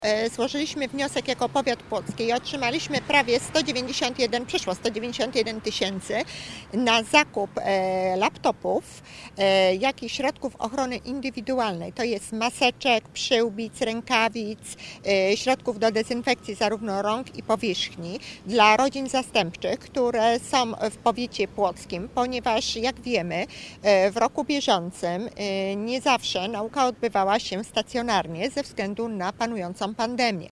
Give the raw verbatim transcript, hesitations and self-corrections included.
Złożyliśmy wniosek jako powiat płocki i otrzymaliśmy prawie sto dziewięćdziesiąt jeden, przeszło sto dziewięćdziesiąt jeden tysięcy na zakup laptopów, jak i środków ochrony indywidualnej. To jest maseczek, przyłbic, rękawic, środków do dezynfekcji zarówno rąk i powierzchni dla rodzin zastępczych, które są w powiecie płockim, ponieważ jak wiemy w roku bieżącym nie zawsze nauka odbywała się stacjonarnie ze względu na panującą pandemię.